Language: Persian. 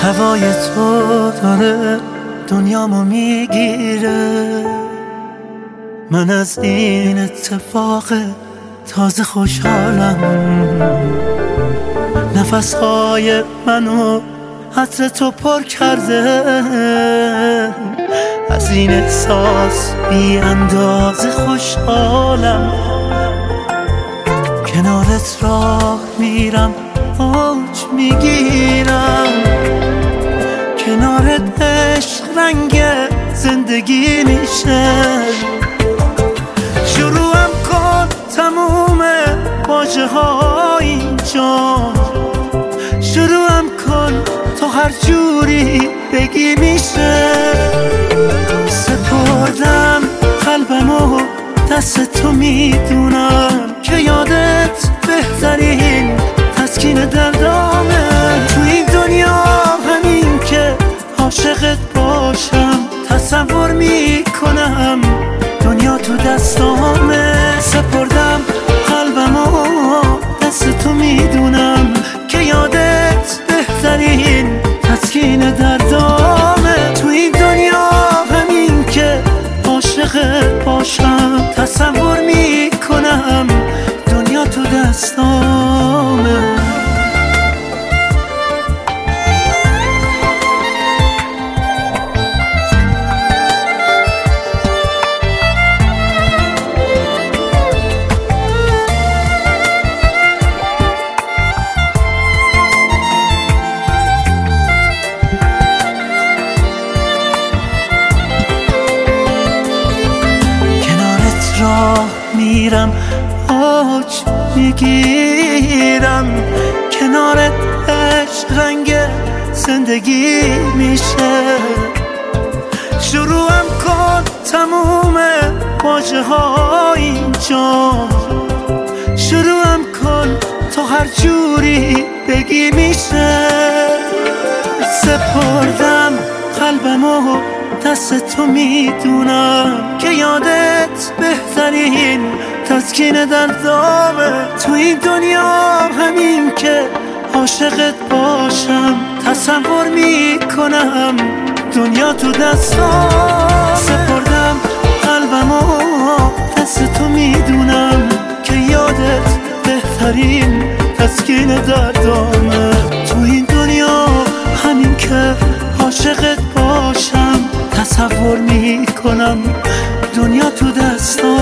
هوای تو داره دنیامو میگیره. من از این اتفاق تازه خوشحالم. نفسهای منو عطر تو پر کرده. از این احساس بی اندازه خوشحالم. کنارت راه میرم اوج میگیرم. کنارت عشق رنگ زندگی میشه. شروعم کن تموم واژه ها اینجا. شروعم کن تو هر جوری بگی میشه. سپردم قلبمو دست تو میدونم که یادت بهترین تسکین دردامه. تو این دنیا همین که عاشقت باشم تصور میکنم دنیا تو دستامه. سپردم قلبمو دست تو میدونم که یادت بهترین تسکین دردامه. تو این دنیا همین که عاشقت باشم تصور میکنم دنیا تو دستامه. راه میرم اوج میگیرم. کنارت عشق رنگ زندگی میشه. شروعم کن تموم واژه ها اینجا. شروعم کن تو هر جوری بگی میشه. سپردم قلبمو دست تو میدونم که یادت بهترین تسکین دردامه. تو این دنیا همین که عاشقت باشم تصور میکنم دنیا تو دستام. سپردم قلبمو دست تو میدونم که یادت بهترین تسکین دردامه. تو این دنیا همین که عاشقت باشم تصور میکنم دنیا تو دستام.